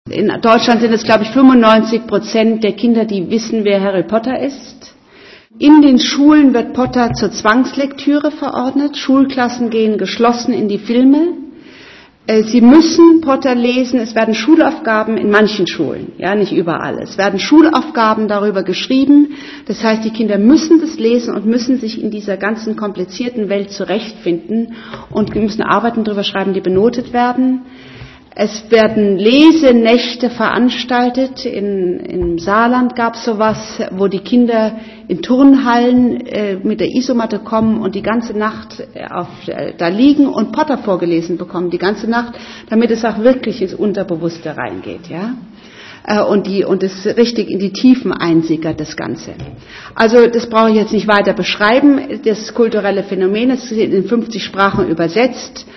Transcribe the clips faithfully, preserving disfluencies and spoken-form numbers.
In Deutschland sind es, glaube ich, fünfundneunzig Prozent der Kinder, die wissen, wer Harry Potter ist. In den Schulen wird Potter zur Zwangslektüre verordnet. Schulklassen gehen geschlossen in die Filme. Sie müssen Potter lesen. Es werden Schulaufgaben in manchen Schulen, ja, nicht überall. Es werden Schulaufgaben darüber geschrieben. Das heißt, die Kinder müssen das lesen und müssen sich in dieser ganzen komplizierten Welt zurechtfinden und müssen Arbeiten darüber schreiben, die benotet werden. Es werden Lesenächte veranstaltet. In, im Saarland gab es sowas, wo die Kinder in Turnhallen äh, mit der Isomatte kommen und die ganze Nacht auf, äh, da liegen und Potter vorgelesen bekommen, die ganze Nacht, damit es auch wirklich ins Unterbewusste reingeht, ja. Äh, und die und es richtig in die Tiefen einsickert, das Ganze. Also das brauche ich jetzt nicht weiter beschreiben. Das kulturelle Phänomen ist in fünfzig Sprachen übersetzt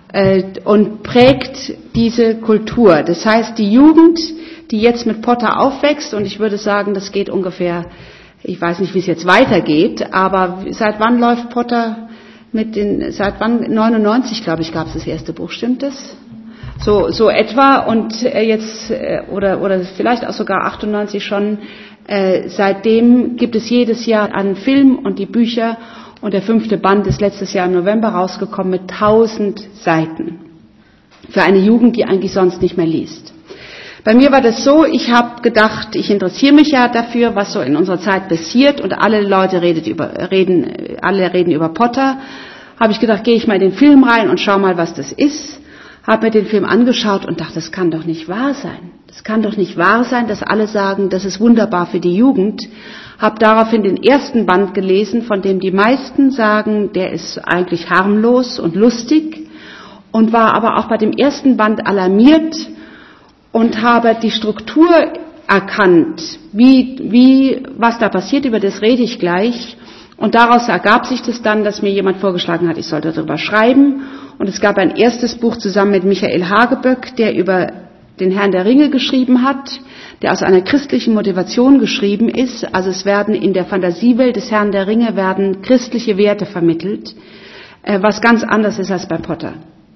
und prägt diese Kultur. Das heißt, die Jugend, die jetzt mit Potter aufwächst, und ich würde sagen, das geht ungefähr, ich weiß nicht, wie es jetzt weitergeht, aber seit wann läuft Potter mit den, seit wann, neunundneunzig, glaube ich, gab es das erste Buch, stimmt das? So, so etwa, und jetzt, oder, oder vielleicht auch sogar achtundneunzig schon, äh, seitdem gibt es jedes Jahr einen Film und die Bücher. Und der fünfte Band ist letztes Jahr im November rausgekommen mit tausend Seiten. Für eine Jugend, die eigentlich sonst nicht mehr liest. Bei mir war das so, ich habe gedacht, ich interessiere mich ja dafür, was so in unserer Zeit passiert, und alle Leute redet über, reden, alle reden über Potter. Habe ich gedacht, gehe ich mal in den Film rein und schau mal, was das ist. Habe mir den Film angeschaut und dachte, das kann doch nicht wahr sein. Das kann doch nicht wahr sein, dass alle sagen, das ist wunderbar für die Jugend. Habe daraufhin den ersten Band gelesen, von dem die meisten sagen, der ist eigentlich harmlos und lustig, und war aber auch bei dem ersten Band alarmiert und habe die Struktur erkannt, wie, wie, was da passiert, über das rede ich gleich. Und daraus ergab sich das dann, dass mir jemand vorgeschlagen hat, ich sollte darüber schreiben. Und es gab ein erstes Buch zusammen mit Michael Hageböck, der über den Herrn der Ringe geschrieben hat, der aus einer christlichen Motivation geschrieben ist. Also es werden in der Fantasiewelt des Herrn der Ringe werden christliche Werte vermittelt, was ganz anders ist als bei Potter.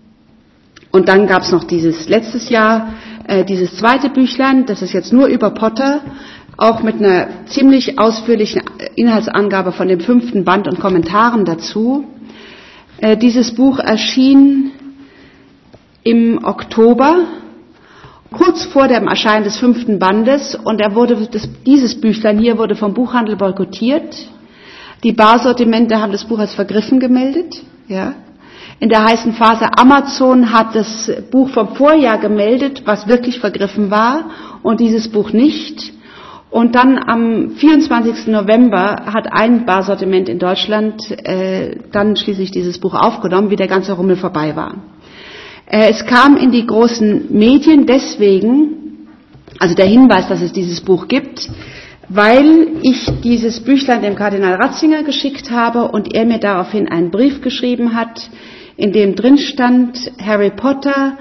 Und dann gab es noch dieses letztes Jahr, dieses zweite Büchlein, das ist jetzt nur über Potter, auch mit einer ziemlich ausführlichen Inhaltsangabe von dem fünften Band und Kommentaren dazu. Dieses Buch erschien im Oktober, kurz vor dem Erscheinen des fünften Bandes, und er wurde, das, dieses Büchlein hier wurde vom Buchhandel boykottiert. Die Barsortimente haben das Buch als vergriffen gemeldet, ja. In der heißen Phase Amazon hat das Buch vom Vorjahr gemeldet, was wirklich vergriffen war, und dieses Buch nicht. Und dann am vierundzwanzigsten November hat ein Barsortiment in Deutschland äh, dann schließlich dieses Buch aufgenommen, wie der ganze Rummel vorbei war. Es kam in die großen Medien deswegen, also der Hinweis, dass es dieses Buch gibt, weil ich dieses Büchlein dem Kardinal Ratzinger geschickt habe und er mir daraufhin einen Brief geschrieben hat, in dem drin stand, Harry Potter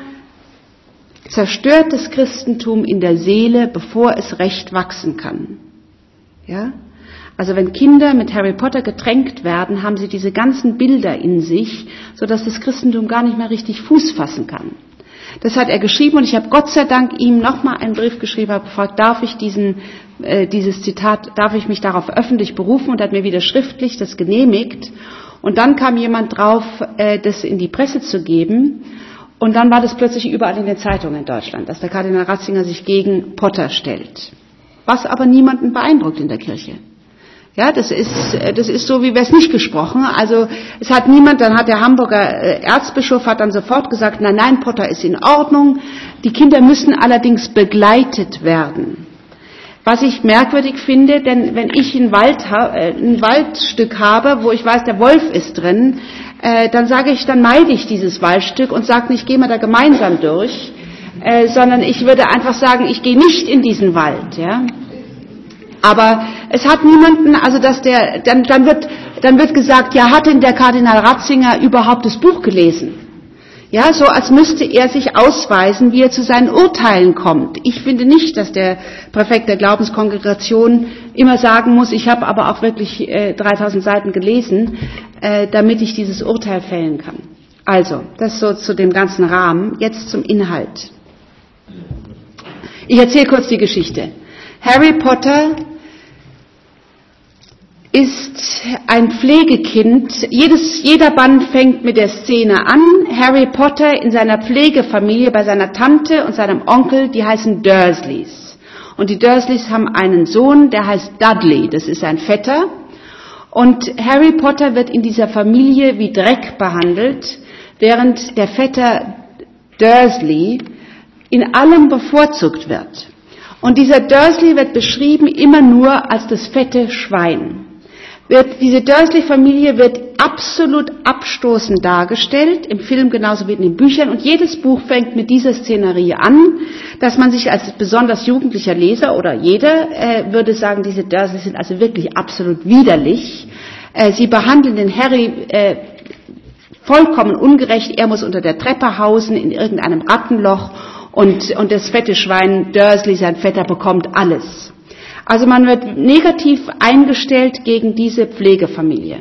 zerstört das Christentum in der Seele, bevor es recht wachsen kann. Ja? Also wenn Kinder mit Harry Potter getränkt werden, haben sie diese ganzen Bilder in sich, sodass das Christentum gar nicht mehr richtig Fuß fassen kann. Das hat er geschrieben, und ich habe Gott sei Dank ihm nochmal einen Brief geschrieben, habe gefragt, darf ich diesen, äh, dieses Zitat, darf ich mich darauf öffentlich berufen, und hat mir wieder schriftlich das genehmigt. Und dann kam jemand drauf, äh, das in die Presse zu geben, und dann war das plötzlich überall in den Zeitungen in Deutschland, dass der Kardinal Ratzinger sich gegen Potter stellt. Was aber niemanden beeindruckt in der Kirche. Ja, das ist, das ist so, wie wäre es nicht gesprochen. Also, es hat niemand, dann hat der Hamburger Erzbischof hat dann sofort gesagt, nein, nein, Potter ist in Ordnung. Die Kinder müssen allerdings begleitet werden. Was ich merkwürdig finde, denn wenn ich ein, Wald, ein Waldstück habe, wo ich weiß, der Wolf ist drin, äh, dann sage ich, dann meide ich dieses Waldstück und sage nicht, gehen wir da gemeinsam durch, äh, sondern ich würde einfach sagen, ich gehe nicht in diesen Wald, ja. Aber es hat niemanden, also dass der, dann, dann wird, dann wird gesagt, ja, hat denn der Kardinal Ratzinger überhaupt das Buch gelesen? Ja, so als müsste er sich ausweisen, wie er zu seinen Urteilen kommt. Ich finde nicht, dass der Präfekt der Glaubenskongregation immer sagen muss, ich habe aber auch wirklich äh, dreitausend Seiten gelesen, äh, damit ich dieses Urteil fällen kann. Also, das so zu dem ganzen Rahmen. Jetzt zum Inhalt. Ich erzähle kurz die Geschichte. Harry Potter ist ein Pflegekind. Jedes, jeder Band fängt mit der Szene an. Harry Potter in seiner Pflegefamilie bei seiner Tante und seinem Onkel, die heißen Dursleys. Und die Dursleys haben einen Sohn, der heißt Dudley, das ist ein Vetter. Und Harry Potter wird in dieser Familie wie Dreck behandelt, während der Vetter Dursley in allem bevorzugt wird. Und dieser Dursley wird beschrieben immer nur als das fette Schwein. Wird, diese Dursley-Familie wird absolut abstoßend dargestellt, im Film genauso wie in den Büchern. Und jedes Buch fängt mit dieser Szenerie an, dass man sich als besonders jugendlicher Leser oder jeder äh, würde sagen, diese Dursleys sind also wirklich absolut widerlich. Äh, sie behandeln den Harry äh, vollkommen ungerecht. Er muss unter der Treppe hausen in irgendeinem Rattenloch und, und das fette Schwein Dursley, sein Vetter, bekommt alles. Also man wird negativ eingestellt gegen diese Pflegefamilie.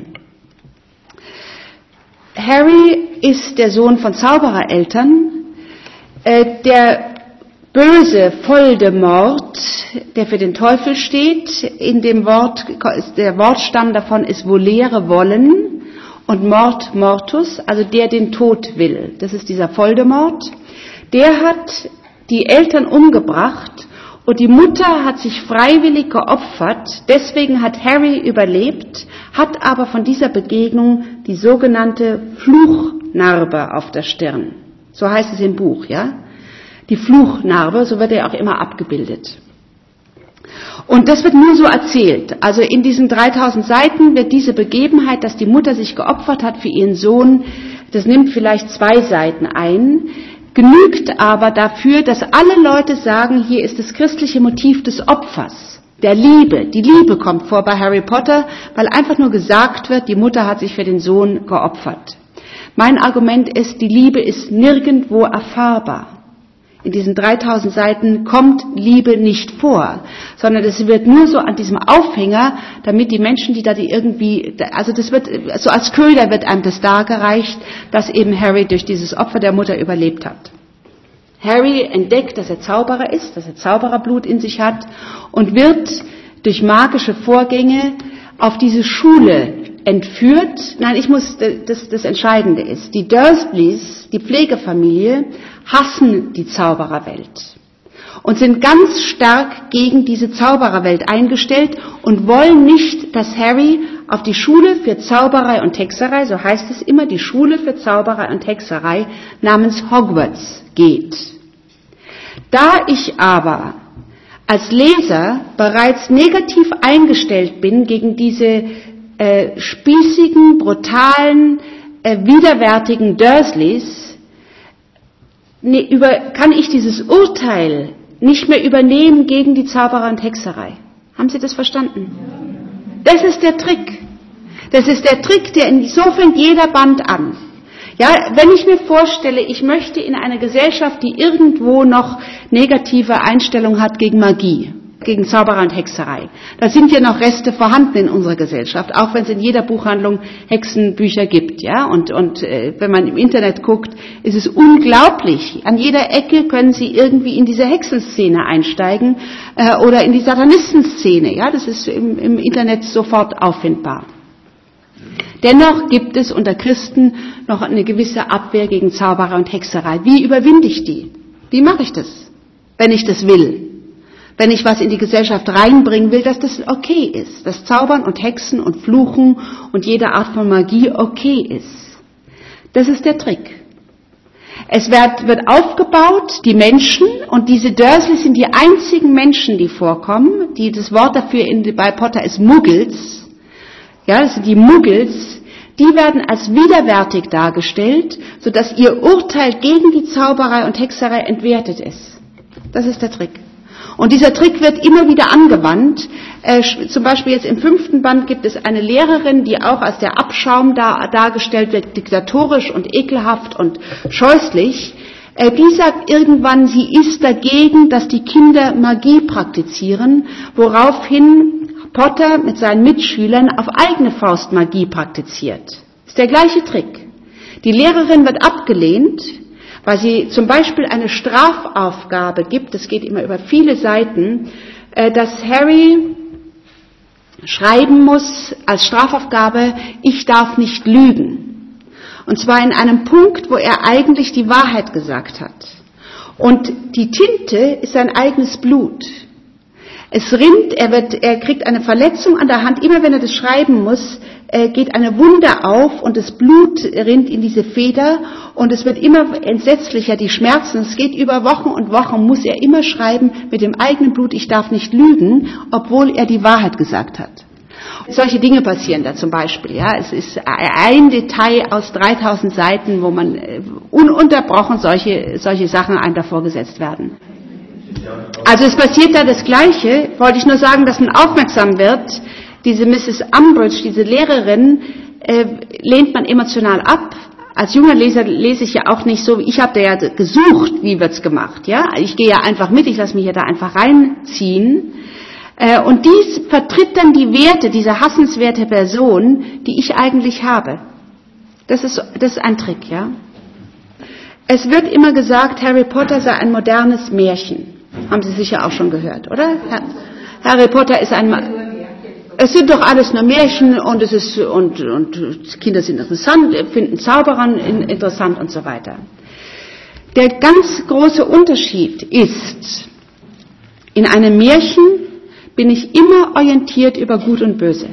Harry ist der Sohn von Zauberereltern. Äh, der böse Voldemort, der für den Teufel steht, in dem Wort, der Wortstamm davon ist volere, wollen, und Mort, mortus, also der den Tod will. Das ist dieser Voldemort. Der hat die Eltern umgebracht. Und die Mutter hat sich freiwillig geopfert, deswegen hat Harry überlebt, hat aber von dieser Begegnung die sogenannte Fluchnarbe auf der Stirn. So heißt es im Buch, ja? Die Fluchnarbe, so wird er auch immer abgebildet. Und das wird nur so erzählt. Also in diesen dreitausend Seiten wird diese Begebenheit, dass die Mutter sich geopfert hat für ihren Sohn, das nimmt vielleicht zwei Seiten ein, genügt aber dafür, dass alle Leute sagen, hier ist das christliche Motiv des Opfers, der Liebe. Die Liebe kommt vor bei Harry Potter, weil einfach nur gesagt wird, die Mutter hat sich für den Sohn geopfert. Mein Argument ist, die Liebe ist nirgendwo erfahrbar. In diesen dreitausend Seiten kommt Liebe nicht vor, sondern es wird nur so an diesem Aufhänger, damit die Menschen, die da die irgendwie, also das wird, so als Köder wird einem das dargereicht, dass eben Harry durch dieses Opfer der Mutter überlebt hat. Harry entdeckt, dass er Zauberer ist, dass er Zaubererblut in sich hat und wird durch magische Vorgänge auf diese Schule entführt. Nein, ich muss, das, das Entscheidende ist, die Dursleys, die Pflegefamilie, hassen die Zaubererwelt und sind ganz stark gegen diese Zaubererwelt eingestellt und wollen nicht, dass Harry auf die Schule für Zauberei und Hexerei, so heißt es immer, die Schule für Zauberei und Hexerei namens Hogwarts geht. Da ich aber als Leser bereits negativ eingestellt bin gegen diese äh, spießigen, brutalen, äh, widerwärtigen Dursleys, Nee, über, kann ich dieses Urteil nicht mehr übernehmen gegen die Zauberer und Hexerei. Haben Sie das verstanden? Das ist der Trick. Das ist der Trick, der in, so fängt jeder Band an. Ja, wenn ich mir vorstelle, ich möchte in einer Gesellschaft, die irgendwo noch negative Einstellung hat gegen Magie, gegen Zauberer und Hexerei. Da sind ja noch Reste vorhanden in unserer Gesellschaft, auch wenn es in jeder Buchhandlung Hexenbücher gibt, ja. Und, und äh, wenn man im Internet guckt, ist es unglaublich. An jeder Ecke können Sie irgendwie in diese Hexenszene einsteigen äh, oder in die Satanistenszene, ja. Das ist im, im Internet sofort auffindbar. Dennoch gibt es unter Christen noch eine gewisse Abwehr gegen Zauberer und Hexerei. Wie überwinde ich die? Wie mache ich das, wenn ich das will? Wenn ich was in die Gesellschaft reinbringen will, dass das okay ist, dass Zaubern und Hexen und Fluchen und jede Art von Magie okay ist. Das ist der Trick. Es wird, wird aufgebaut, die Menschen, und diese Dursleys sind die einzigen Menschen, die vorkommen, die, das Wort dafür in, bei Potter ist Muggels, ja, das sind die Muggels, die werden als widerwärtig dargestellt, sodass ihr Urteil gegen die Zauberei und Hexerei entwertet ist. Das ist der Trick. Und dieser Trick wird immer wieder angewandt. Äh, zum Beispiel jetzt im fünften Band gibt es eine Lehrerin, die auch als der Abschaum da, dargestellt wird, diktatorisch und ekelhaft und scheußlich. Äh, die sagt irgendwann, sie ist dagegen, dass die Kinder Magie praktizieren, woraufhin Potter mit seinen Mitschülern auf eigene Faust Magie praktiziert. Ist der gleiche Trick. Die Lehrerin wird abgelehnt, weil sie zum Beispiel eine Strafaufgabe gibt, das geht immer über viele Seiten, dass Harry schreiben muss als Strafaufgabe, ich darf nicht lügen. Und zwar in einem Punkt, wo er eigentlich die Wahrheit gesagt hat. Und die Tinte ist sein eigenes Blut. Es rinnt, er wird, er kriegt eine Verletzung an der Hand, immer wenn er das schreiben muss, äh, geht eine Wunde auf und das Blut rinnt in diese Feder und es wird immer entsetzlicher, die Schmerzen. Es geht über Wochen und Wochen, muss er immer schreiben mit dem eigenen Blut, ich darf nicht lügen, obwohl er die Wahrheit gesagt hat. Solche Dinge passieren da zum Beispiel. Ja, es ist ein Detail aus dreitausend Seiten, wo man ununterbrochen solche solche Sachen einem davor gesetzt werden. Also es passiert da das Gleiche. Wollte ich nur sagen, dass man aufmerksam wird. Diese Misses Umbridge, diese Lehrerin, äh, lehnt man emotional ab. Als junger Leser lese ich ja auch nicht so. Ich habe da ja gesucht, wie wird's gemacht. Ja, ich gehe ja einfach mit. Ich lasse mich ja da einfach reinziehen. Und dies vertritt dann die Werte dieser hassenswerte Person, die ich eigentlich habe. Das ist, das ist ein Trick, ja. Es wird immer gesagt, Harry Potter sei ein modernes Märchen. Haben Sie sicher auch schon gehört, oder? Harry Potter ist ein, es sind doch alles nur Märchen und es ist, und, und Kinder sind interessant, finden Zauberern interessant und so weiter. Der ganz große Unterschied ist, in einem Märchen bin ich immer orientiert über Gut und Böse.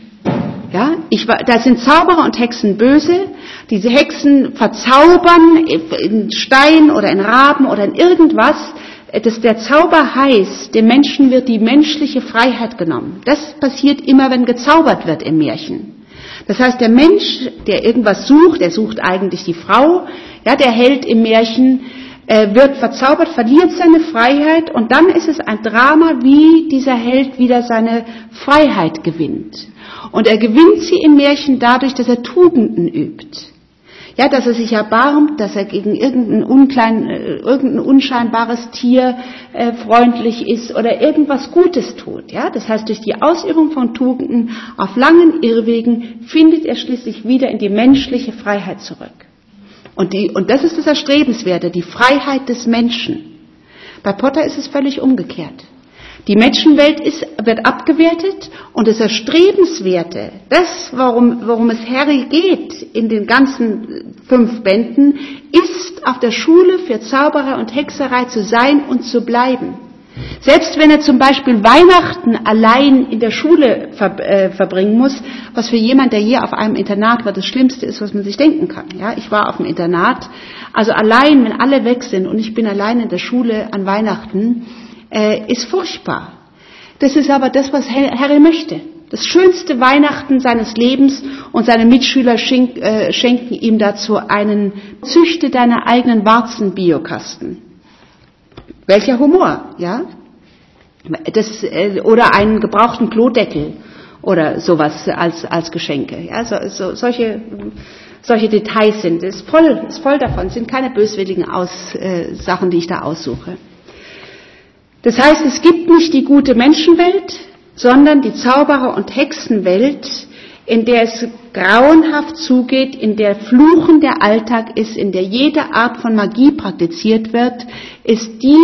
Ja, ich war, da sind Zauberer und Hexen böse. Diese Hexen verzaubern in Stein oder in Raben oder in irgendwas. Das, der Zauber heißt, dem Menschen wird die menschliche Freiheit genommen. Das passiert immer, wenn gezaubert wird im Märchen. Das heißt, der Mensch, der irgendwas sucht, der sucht eigentlich die Frau, ja, der Held im Märchen, wird verzaubert, verliert seine Freiheit und dann ist es ein Drama, wie dieser Held wieder seine Freiheit gewinnt. Und er gewinnt sie im Märchen dadurch, dass er Tugenden übt. Ja, dass er sich erbarmt, dass er gegen irgendein, unklein, irgendein unscheinbares Tier äh, freundlich ist oder irgendwas Gutes tut. Ja, das heißt, durch die Ausübung von Tugenden auf langen Irrwegen findet er schließlich wieder in die menschliche Freiheit zurück. Und, die, und das ist das Erstrebenswerte, die Freiheit des Menschen. Bei Potter ist es völlig umgekehrt. Die Menschenwelt ist, wird abgewertet und das Erstrebenswerte, das, worum, worum es Harry geht in den ganzen fünf Bänden, ist auf der Schule für Zauberer und Hexerei zu sein und zu bleiben. Selbst wenn er zum Beispiel Weihnachten allein in der Schule ver, äh, verbringen muss, was für jemand, der hier auf einem Internat war, das Schlimmste ist, was man sich denken kann. Ja, ich war auf dem Internat, also allein, wenn alle weg sind und ich bin allein in der Schule an Weihnachten, äh, ist furchtbar. Das ist aber das, was Harry möchte. Das schönste Weihnachten seines Lebens und seine Mitschüler schenk, äh, schenken ihm dazu einen Züchte deiner eigenen Warzen-Biokasten. Welcher Humor, ja? Das, äh, oder einen gebrauchten Klodeckel oder sowas als als Geschenke. Ja, so, so, solche solche Details sind es voll, ist voll davon. Sind keine böswilligen Aus, äh, Sachen, die ich da aussuche. Das heißt, es gibt nicht die gute Menschenwelt, sondern die Zauberer- und Hexenwelt, in der es grauenhaft zugeht, in der Fluchen der Alltag ist, in der jede Art von Magie praktiziert wird, ist die,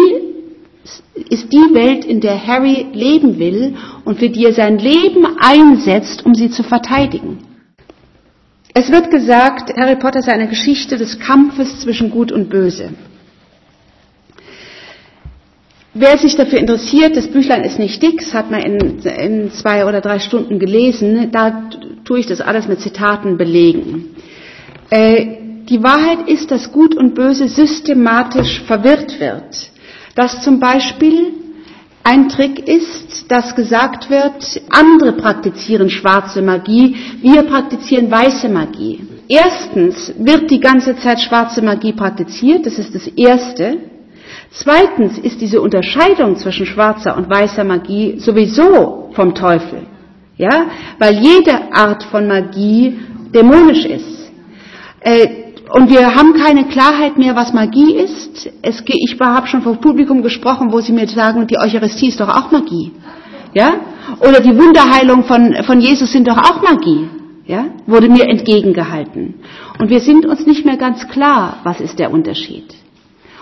ist die Welt, in der Harry leben will und für die er sein Leben einsetzt, um sie zu verteidigen. Es wird gesagt, Harry Potter sei eine Geschichte des Kampfes zwischen Gut und Böse. Wer sich dafür interessiert, das Büchlein ist nicht dick, das hat man in, in zwei oder drei Stunden gelesen, da tue ich das alles mit Zitaten belegen. Äh, die Wahrheit ist, dass Gut und Böse systematisch verwirrt wird. Dass zum Beispiel ein Trick ist, dass gesagt wird, andere praktizieren schwarze Magie, wir praktizieren weiße Magie. Erstens wird die ganze Zeit schwarze Magie praktiziert, das ist das Erste. Zweitens ist diese Unterscheidung zwischen schwarzer und weißer Magie sowieso vom Teufel, ja, weil jede Art von Magie dämonisch ist. Äh, und wir haben keine Klarheit mehr, was Magie ist. Es, ich habe schon vor Publikum gesprochen, wo sie mir sagen, die Eucharistie ist doch auch Magie, ja, oder die Wunderheilung von von Jesus sind doch auch Magie, ja, wurde mir entgegengehalten. Und wir sind uns nicht mehr ganz klar, was ist der Unterschied.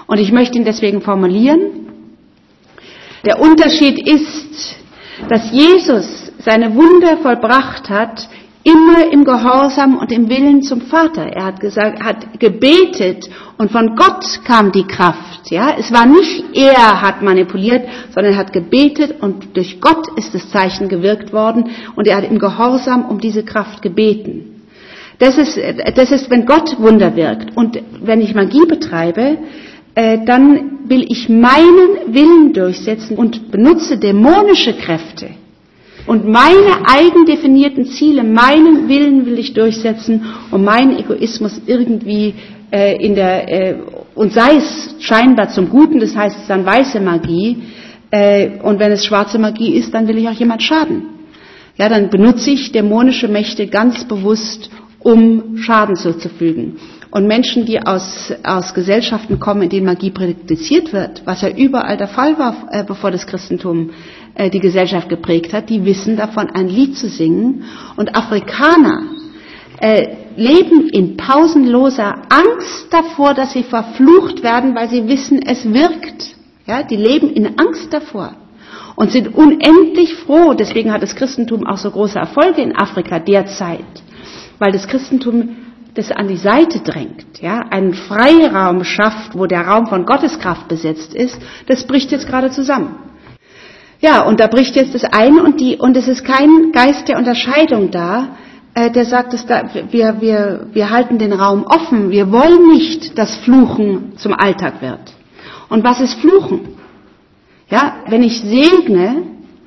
Und ich möchte ihn deswegen formulieren. Der Unterschied ist, dass Jesus seine Wunder vollbracht hat, immer im Gehorsam und im Willen zum Vater. Er hat gesagt, hat gebetet und von Gott kam die Kraft. Ja, es war nicht er hat manipuliert, sondern er hat gebetet und durch Gott ist das Zeichen gewirkt worden und er hat im Gehorsam um diese Kraft gebeten. Das ist, das ist, wenn Gott Wunder wirkt. Und wenn ich Magie betreibe, äh, dann will ich meinen Willen durchsetzen und benutze dämonische Kräfte. Und meine eigen definierten Ziele, meinen Willen will ich durchsetzen und meinen Egoismus irgendwie äh, in der, äh, und sei es scheinbar zum Guten, das heißt dann weiße Magie, äh, und wenn es schwarze Magie ist, dann will ich auch jemand schaden. Ja, dann benutze ich dämonische Mächte ganz bewusst, um Schaden zuzufügen. Und Menschen, die aus, aus Gesellschaften kommen, in denen Magie praktiziert wird, was ja überall der Fall war, äh, bevor das Christentum äh, die Gesellschaft geprägt hat, die wissen davon, ein Lied zu singen. Und Afrikaner äh, leben in pausenloser Angst davor, dass sie verflucht werden, weil sie wissen, es wirkt. Ja, die leben in Angst davor und sind unendlich froh. Deswegen hat das Christentum auch so große Erfolge in Afrika derzeit, weil das Christentum das an die Seite drängt, ja, einen Freiraum schafft, wo der Raum von Gotteskraft besetzt ist, das bricht jetzt gerade zusammen. Ja, und da bricht jetzt das ein und die, und es ist kein Geist der Unterscheidung da, äh, der sagt, dass da, wir, wir, wir halten den Raum offen, wir wollen nicht, dass Fluchen zum Alltag wird. Und was ist Fluchen? Ja, wenn ich segne,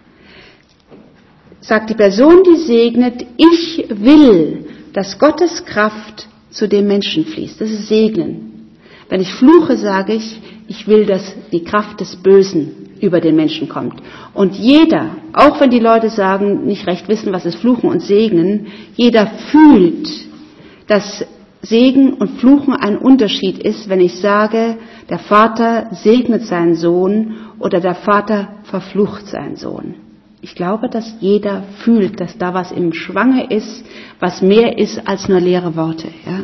sagt die Person, die segnet, ich will, dass Gottes Kraft zu dem Menschen fließt. Das ist Segnen. Wenn ich fluche, sage ich, ich will, dass die Kraft des Bösen über den Menschen kommt. Und jeder, auch wenn die Leute sagen, nicht recht wissen, was ist Fluchen und Segnen, jeder fühlt, dass Segen und Fluchen ein Unterschied ist, wenn ich sage, der Vater segnet seinen Sohn oder der Vater verflucht seinen Sohn. Ich glaube, dass jeder fühlt, dass da was im Schwange ist, was mehr ist als nur leere Worte. Ja?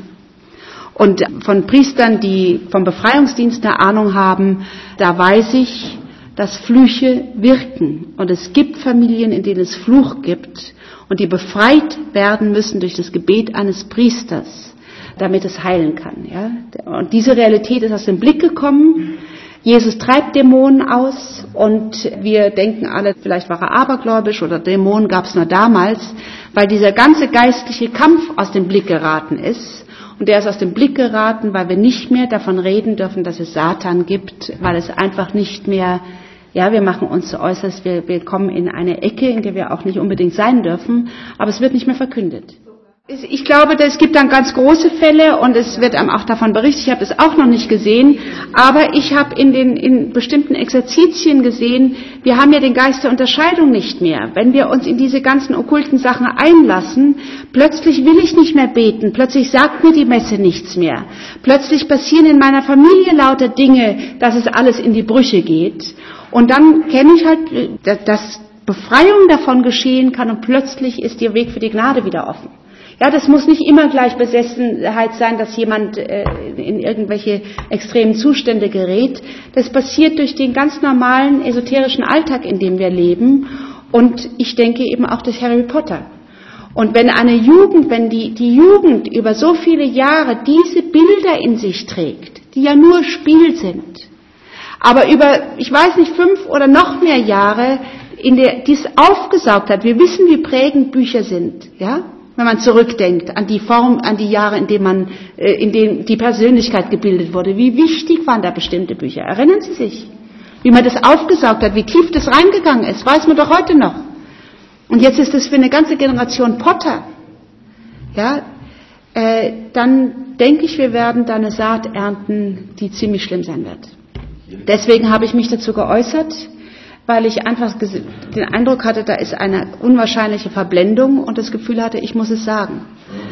Und von Priestern, die vom Befreiungsdienst eine Ahnung haben, da weiß ich, dass Flüche wirken. Und es gibt Familien, in denen es Fluch gibt und die befreit werden müssen durch das Gebet eines Priesters, damit es heilen kann. Ja? Und diese Realität ist aus dem Blick gekommen. Jesus treibt Dämonen aus und wir denken alle, vielleicht war er abergläubisch oder Dämonen gab es nur damals, weil dieser ganze geistliche Kampf aus dem Blick geraten ist. Und der ist aus dem Blick geraten, weil wir nicht mehr davon reden dürfen, dass es Satan gibt, weil es einfach nicht mehr, ja, wir machen uns so äußerst, wir, wir kommen in eine Ecke, in der wir auch nicht unbedingt sein dürfen, aber es wird nicht mehr verkündet. Ich glaube, es gibt dann ganz große Fälle und es wird einem auch davon berichtet. Ich habe das auch noch nicht gesehen, aber ich habe in den in bestimmten Exerzitien gesehen, wir haben ja den Geist der Unterscheidung nicht mehr. Wenn wir uns in diese ganzen okkulten Sachen einlassen, plötzlich will ich nicht mehr beten, plötzlich sagt mir die Messe nichts mehr. Plötzlich passieren in meiner Familie lauter Dinge, dass es alles in die Brüche geht. Und dann kenne ich halt, dass Befreiung davon geschehen kann und plötzlich ist der Weg für die Gnade wieder offen. Ja, das muss nicht immer gleich Besessenheit sein, dass jemand äh, in irgendwelche extremen Zustände gerät. Das passiert durch den ganz normalen esoterischen Alltag, in dem wir leben. Und ich denke eben auch durch Harry Potter. Und wenn eine Jugend, wenn die, die Jugend über so viele Jahre diese Bilder in sich trägt, die ja nur Spiel sind, aber über, ich weiß nicht, fünf oder noch mehr Jahre, in der dies aufgesaugt hat, wir wissen, wie prägend Bücher sind, ja? Wenn man zurückdenkt an die Form, an die Jahre, in denen man, in denen die Persönlichkeit gebildet wurde. Wie wichtig waren da bestimmte Bücher? Erinnern Sie sich? Wie man das aufgesaugt hat, wie tief das reingegangen ist, weiß man doch heute noch. Und jetzt ist es für eine ganze Generation Potter. Ja, äh, dann denke ich, wir werden da eine Saat ernten, die ziemlich schlimm sein wird. Deswegen habe ich mich dazu geäußert, weil ich einfach den Eindruck hatte, da ist eine unwahrscheinliche Verblendung und das Gefühl hatte, ich muss es sagen.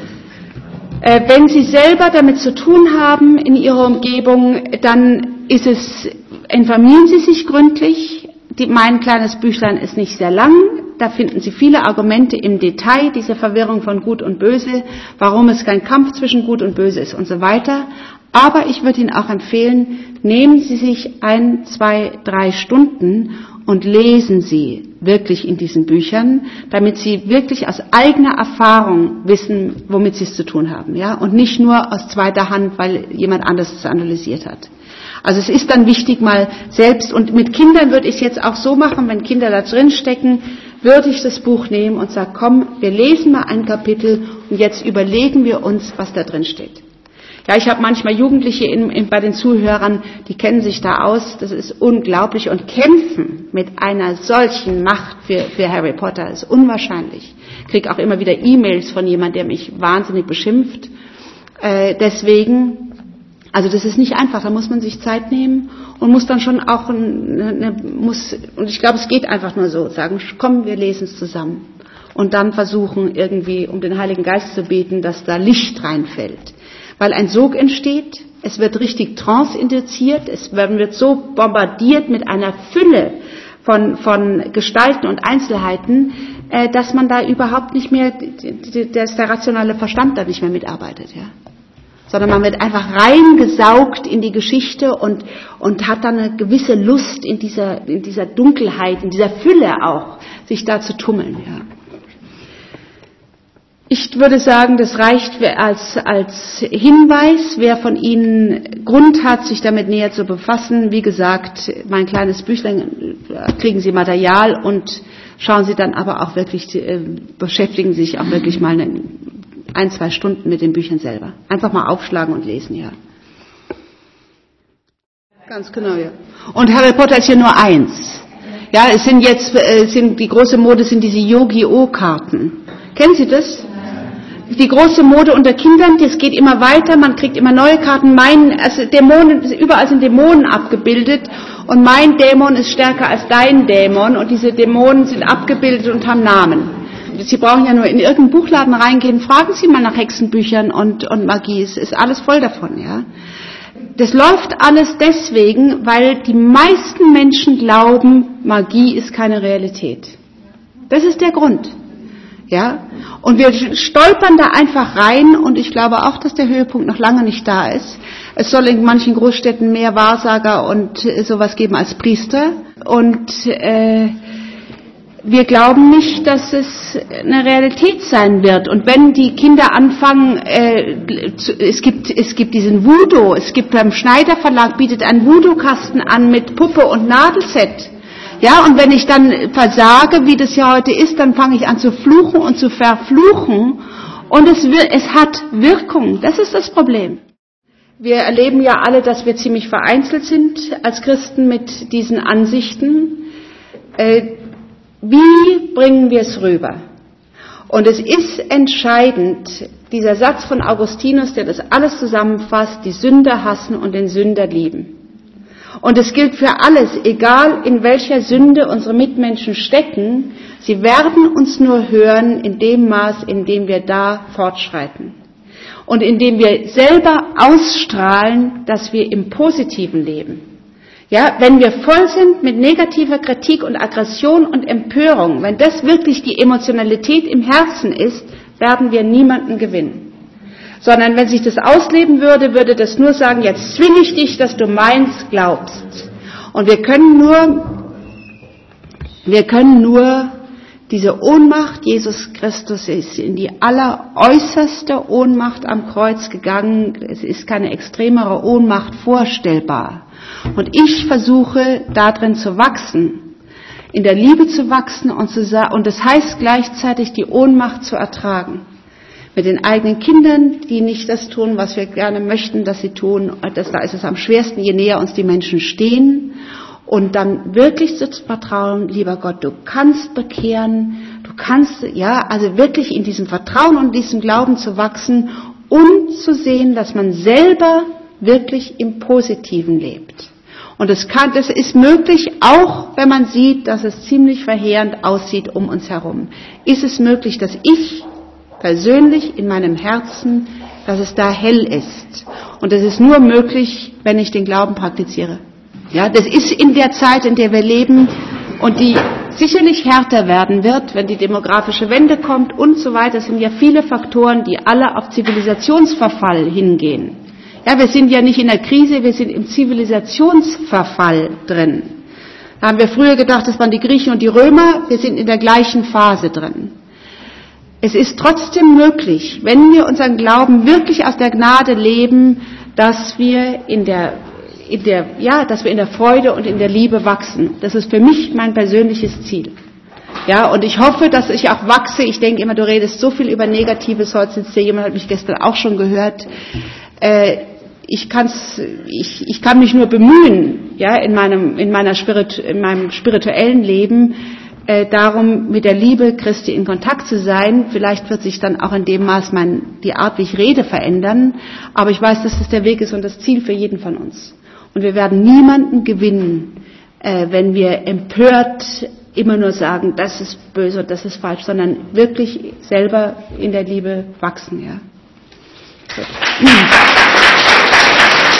Äh, wenn Sie selber damit zu tun haben in Ihrer Umgebung, dann ist es, informieren Sie sich gründlich. Die, mein kleines Büchlein ist nicht sehr lang. Da finden Sie viele Argumente im Detail, diese Verwirrung von Gut und Böse, warum es kein Kampf zwischen Gut und Böse ist und so weiter. Aber ich würde Ihnen auch empfehlen, nehmen Sie sich ein, zwei, drei Stunden und lesen Sie wirklich in diesen Büchern, damit Sie wirklich aus eigener Erfahrung wissen, womit Sie es zu tun haben, ja, und nicht nur aus zweiter Hand, weil jemand anderes es analysiert hat. Also es ist dann wichtig, mal selbst, und mit Kindern würde ich es jetzt auch so machen, wenn Kinder da drin stecken, würde ich das Buch nehmen und sagen, komm, wir lesen mal ein Kapitel und jetzt überlegen wir uns, was da drin steht. Ja, ich habe manchmal Jugendliche in, in, bei den Zuhörern, die kennen sich da aus, das ist unglaublich, und kämpfen mit einer solchen Macht für, für Harry Potter ist unwahrscheinlich. Ich kriege auch immer wieder E-Mails von jemandem, der mich wahnsinnig beschimpft. Äh, deswegen, also das ist nicht einfach, da muss man sich Zeit nehmen und muss dann schon auch, eine, eine, muss, und ich glaube, es geht einfach nur so, sagen, komm, wir lesen es zusammen. Und dann versuchen irgendwie, um den Heiligen Geist zu beten, dass da Licht reinfällt. Weil ein Sog entsteht, es wird richtig Trance induziert, es wird so bombardiert mit einer Fülle von, von Gestalten und Einzelheiten, äh, dass man da überhaupt nicht mehr, dass der rationale Verstand da nicht mehr mitarbeitet, ja. Sondern man wird einfach reingesaugt in die Geschichte und, und hat dann eine gewisse Lust in dieser, in dieser Dunkelheit, in dieser Fülle auch, sich da zu tummeln, ja. Ich würde sagen, das reicht als, als Hinweis. Wer von Ihnen Grund hat, sich damit näher zu befassen, wie gesagt, mein kleines Büchlein, kriegen Sie Material und schauen Sie dann aber auch wirklich, äh, beschäftigen Sie sich auch wirklich mal eine, ein, zwei Stunden mit den Büchern selber. Einfach mal aufschlagen und lesen, ja. Ganz genau, ja. Und Harry Potter ist hier nur eins. Ja, es sind jetzt, äh, sind, die große Mode sind diese Yu-Gi-Oh-Karten. Kennen Sie das? Die große Mode unter Kindern, das geht immer weiter, man kriegt immer neue Karten. Mein, also Dämonen, überall sind Dämonen abgebildet und mein Dämon ist stärker als dein Dämon und diese Dämonen sind abgebildet und haben Namen. Sie brauchen ja nur in irgendeinen Buchladen reingehen, fragen Sie mal nach Hexenbüchern und, und Magie, es ist alles voll davon, ja. Das läuft alles deswegen, weil die meisten Menschen glauben, Magie ist keine Realität. Das ist der Grund. Ja, und wir stolpern da einfach rein und ich glaube auch, dass der Höhepunkt noch lange nicht da ist. Es soll in manchen Großstädten mehr Wahrsager und sowas geben als Priester und äh, wir glauben nicht, dass es eine Realität sein wird. Und wenn die Kinder anfangen, äh, zu, es gibt es gibt diesen Voodoo, es gibt beim Schneider Verlag bietet einen Voodoo-Kasten an mit Puppe und Nadelset. Ja, und wenn ich dann versage, wie das ja heute ist, dann fange ich an zu fluchen und zu verfluchen und es, es hat Wirkung. Das ist das Problem. Wir erleben ja alle, dass wir ziemlich vereinzelt sind als Christen mit diesen Ansichten. Äh, wie bringen wir es rüber? Und es ist entscheidend, dieser Satz von Augustinus, der das alles zusammenfasst, die Sünder hassen und den Sünder lieben. Und es gilt für alles, egal in welcher Sünde unsere Mitmenschen stecken, sie werden uns nur hören in dem Maß, in dem wir da fortschreiten. Und indem wir selber ausstrahlen, dass wir im Positiven leben. Ja, wenn wir voll sind mit negativer Kritik und Aggression und Empörung, wenn das wirklich die Emotionalität im Herzen ist, werden wir niemanden gewinnen. Sondern wenn sich das ausleben würde, würde das nur sagen, jetzt zwinge ich dich, dass du meins glaubst. Und wir können nur, wir können nur diese Ohnmacht, Jesus Christus ist in die alleräußerste Ohnmacht am Kreuz gegangen, es ist keine extremere Ohnmacht vorstellbar. Und ich versuche, darin zu wachsen, in der Liebe zu wachsen und, zu, und das heißt gleichzeitig, die Ohnmacht zu ertragen. Mit den eigenen Kindern, die nicht das tun, was wir gerne möchten, dass sie tun. Das, da ist es am schwersten, je näher uns die Menschen stehen. Und dann wirklich zu vertrauen, lieber Gott, du kannst bekehren, du kannst, ja, also wirklich in diesem Vertrauen und diesem Glauben zu wachsen und zu sehen, dass man selber wirklich im Positiven lebt. Und das kann, das ist möglich, auch wenn man sieht, dass es ziemlich verheerend aussieht um uns herum. Ist es möglich, dass ich persönlich in meinem Herzen, dass es da hell ist. Und das ist nur möglich, wenn ich den Glauben praktiziere. Ja, das ist in der Zeit, in der wir leben und die sicherlich härter werden wird, wenn die demografische Wende kommt und so weiter. Es sind ja viele Faktoren, die alle auf Zivilisationsverfall hingehen. Ja, wir sind ja nicht in der Krise, wir sind im Zivilisationsverfall drin. Da haben wir früher gedacht, das waren die Griechen und die Römer, wir sind in der gleichen Phase drin. Es ist trotzdem möglich, wenn wir unseren Glauben wirklich aus der Gnade leben, dass wir in der, in der, ja, dass wir in der Freude und in der Liebe wachsen. Das ist für mich mein persönliches Ziel. Ja, und ich hoffe, dass ich auch wachse. Ich denke immer, du redest so viel über Negatives. Heute sitzt hier jemand, hat mich gestern auch schon gehört. Äh, ich kann's, ich, ich kann mich nur bemühen, ja, in meinem, in meiner Spirit, in meinem spirituellen Leben, Äh, darum, mit der Liebe Christi in Kontakt zu sein. Vielleicht wird sich dann auch in dem Maß mein, die Art, wie ich rede, verändern. Aber ich weiß, dass das der Weg ist und das Ziel für jeden von uns. Und wir werden niemanden gewinnen, äh, wenn wir empört immer nur sagen, das ist böse und das ist falsch, sondern wirklich selber in der Liebe wachsen. Ja. Gut.